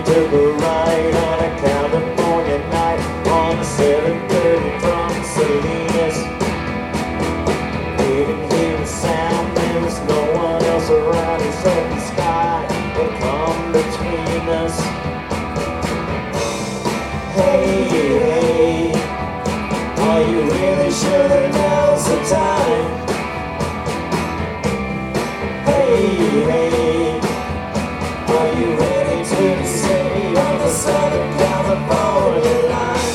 took a ride on a California night on a 7:30 from Salinas. Didn't hear a sound, there was no one else around except the sky that come between us. Hey, hey, are you really sure that now's the time? Hey, hey, are you ready to be saved on the Southern California line?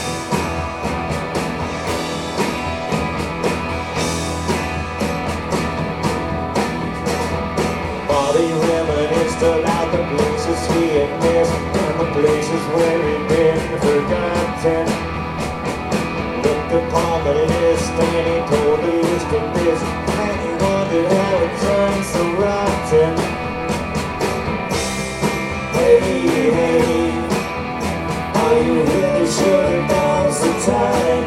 Bobby reminisced about the places he had missed and the places where he'd been forgotten. Looked upon the list and he told the list of this, and he wondered how it turned so rotten. Hey, hey, are you really sure that now's the time?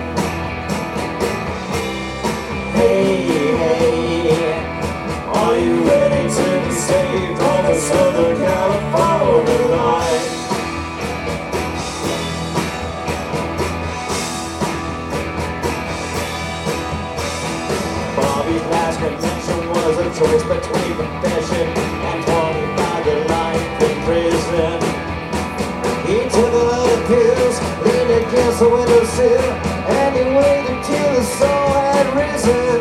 Hey, hey, are you ready to be saved on the Southern California line? Bobby's last conviction was a choice between confession and 25 to life in prison. He took a lot of pills, leaned against the windowsill, and he waited till the sun had risen.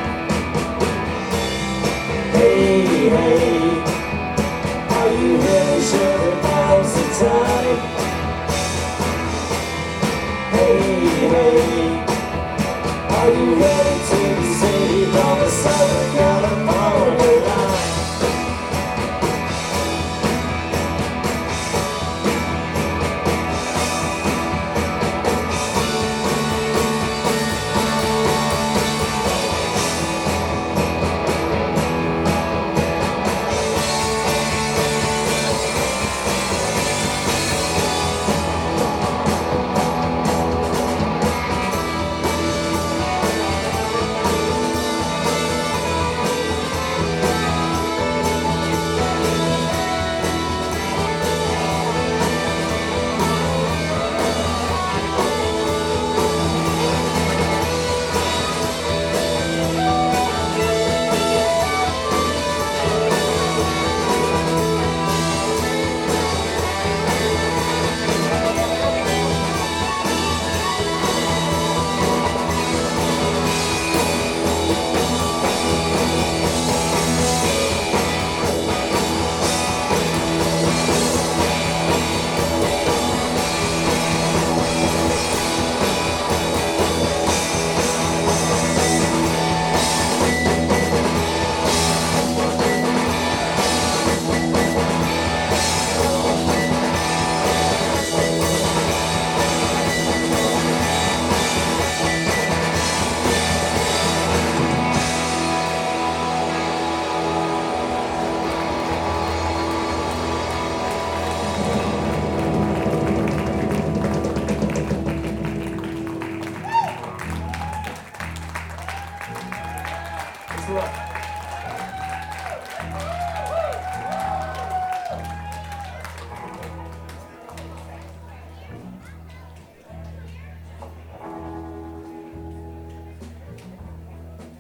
Hey, hey, are you really sure that now's the time? Hey, hey, are you ready to be saved on the Southern California line? Thanks a lot.